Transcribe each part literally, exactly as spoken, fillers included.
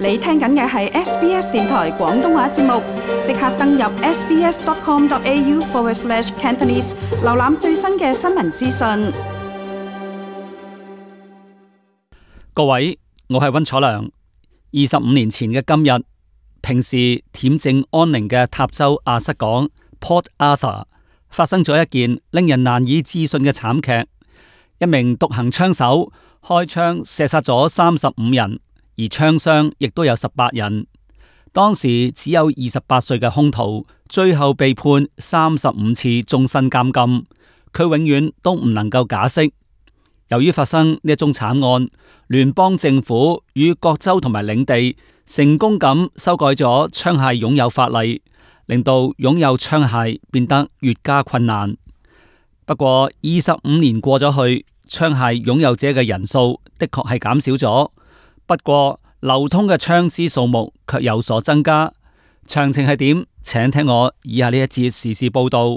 你聽緊嘅係 S B S 電台廣東話節目，即刻登入 sbs.com.au forward slash Cantonese， 瀏覽最新嘅新聞資訊。 各位，我係溫楚良。二十五年前嘅今日，平時恬靜安寧嘅塔州亞瑟港 Port Arthur 發生咗一件令人難以置信嘅慘劇。一名獨行槍手開槍射殺咗三十五人，而槍傷亦都有十八人。當時只有二十八歲嘅兇徒，最後被判三十五次終身監禁，佢永遠都唔能夠假釋。由於發生呢一宗慘案，聯邦政府與各州同埋領地成功咁修改咗槍械擁有法例，令到擁有槍械變得越加困難。不過二十五年過咗去，槍械擁有者嘅人數的確係減少咗，不過流通嘅槍支數目卻有所增加。詳情係點？請聽我以下呢一節時事報道。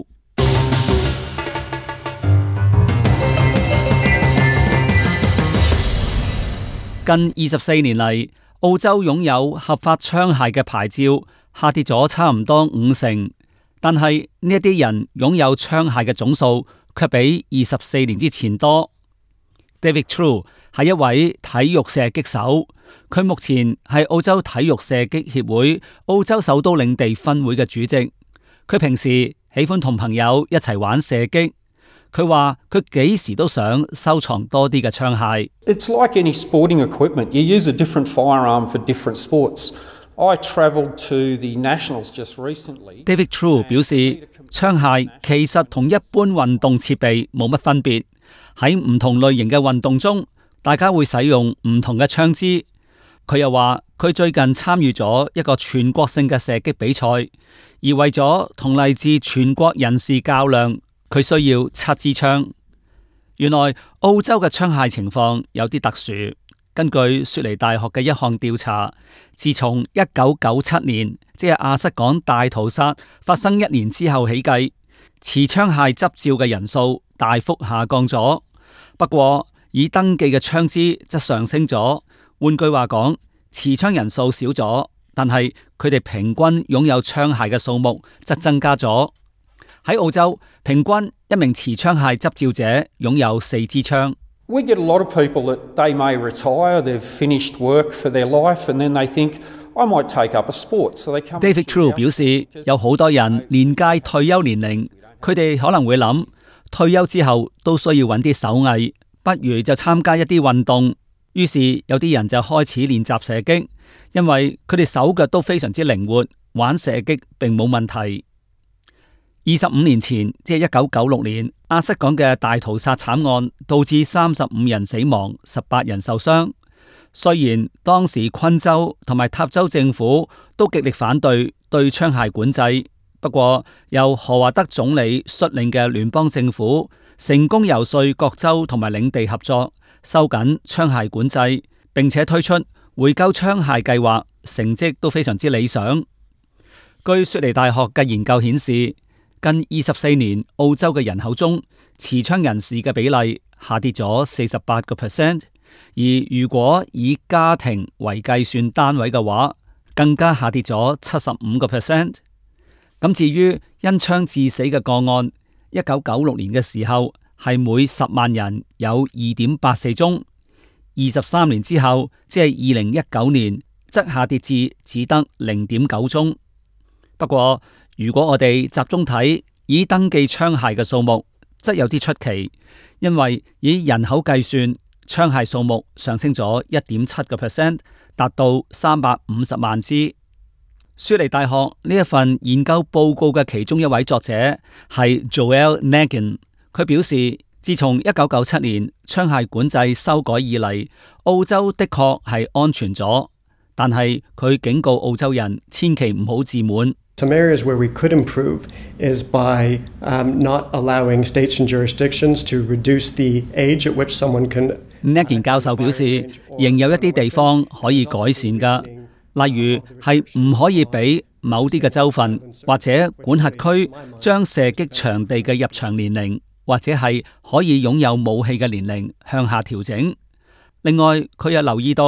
近二十四年嚟，澳洲擁有合法槍械嘅牌照下跌咗差唔多五成，但係呢一啲人擁有槍械嘅總數卻比二十四年之前多。David True 係一位體育射擊手，佢目前係澳洲體育射擊協會澳洲首都領地分會嘅主席。佢平時喜歡同朋友一齊玩射擊。佢話佢幾時都想收藏多啲嘅槍械。 It's like any sporting equipment. You use a different firearm for different sports. I travelled to the Nationals just recently. David True 表示，槍械其實同一般運動設備冇乜分別。喺唔同類型嘅運動中，大家會使用唔同嘅槍支。佢又話佢最近參與咗一個全國性嘅射擊比賽，而為咗同嚟自全國人士較量，佢需要七支槍。原來澳洲嘅槍械情況有啲特殊。根據雪梨大學嘅一項調查，自從一九九七年，即係亞瑟港大屠殺發生一年之後起計，持槍械執照嘅人數大幅下降咗。不過已登記嘅槍支則上升咗。換句話講，持槍人數少咗，但係佢哋平均擁有槍械嘅數目則增加咗。喺澳洲，平均一名持槍械執照者擁有四支槍。 We get a lot of people that they may retire, they've finished work for their life, and then they think, I might take up a sport. So they come. David True 表示，有好多人年屆退休年齡，佢哋可能會諗，退休之後都需要揾啲手藝，不如就參加一啲運動。於是有啲人就開始練習射擊，因為佢哋手腳都非常之靈活，玩射擊並冇問題。二十五年前，即係一九九六年，亞瑟港嘅大屠殺慘案導致三十五人死亡，十八人受傷。雖然當時昆州同埋塔州政府都極力反對對槍械管制，不過由何華德總理率領嘅聯邦政府成功遊說各州同埋領地合作，收緊槍械管制，並且推出回購槍械計劃，成績都非常之理想。據雪梨大學嘅研究顯示，近二十四年，澳洲嘅人口中持槍人士嘅比例下跌咗四十八個 percent， 而如果以家庭為計算單位嘅話，更加下跌咗七十五個 percent。咁至於因槍致死嘅個案，一九九六年嘅時候係每十萬人有二點八四宗，二十三年之後，即係二零一九年，則下跌至只得零點九宗。不過，如果我哋集中睇已登記槍械嘅數目，則有啲出奇，因為以人口計算，槍械數目上升咗一點七個 percent， 達到三百五十萬支。雪梨大學呢一份研究報告嘅其中一位作者係 Joel Nagin， 佢表示，自從一九九七年槍械管制修改以嚟，澳洲的確係安全咗，但係佢警告澳洲人千祈唔好自滿。 Some areas where we could improve is by um, not allowing states and jurisdictions to reduce the age at which someone can. Nagin 教授表示，仍有一啲地方可以改善㗎，例如係唔可以俾某啲嘅州份或者管轄區將射擊場地嘅入場年齡，或者係可以擁有武器嘅年齡向下調整。另外，佢又留意到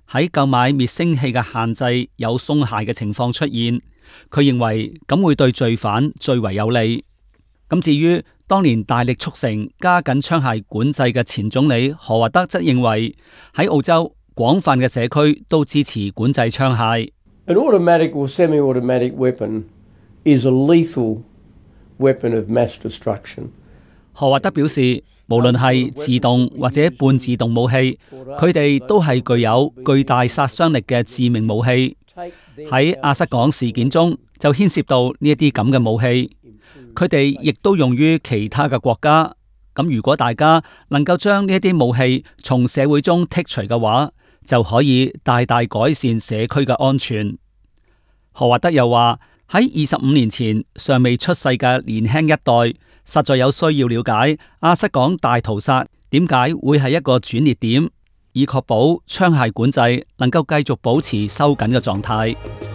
喺購買滅聲器嘅限制有鬆懈嘅情況出現，佢認為咁會對罪犯最為有利。咁至於當年大力促成加緊槍械管制嘅前總理何華德則認為喺澳洲廣泛嘅社區都支持管制槍械。 An automatic or semi-automatic weapon is a lethal weapon of mass destruction. 何華德表示，無論係自動或者半自動武器，佢哋都係具有巨大殺傷力嘅致命武器。喺亞塞港事件中就牽涉到呢一啲咁嘅武器，佢哋亦都用於其他嘅國家。咁如果大家能夠將呢一啲武器從社會中剔除嘅話，就可以大大改善社區嘅安全。何華德又話，喺二十五年前尚未出世嘅年輕一代實在有需要了解亞塞港大屠殺點解會係一個轉捩點，以確保槍械管制能夠繼續保持收緊嘅狀態。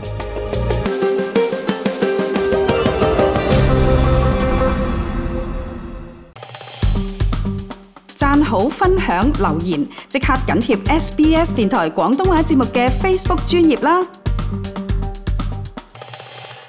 讚好、分享、留言，即刻緊貼 S B S 電台廣東話節目嘅 Facebook 專頁啦！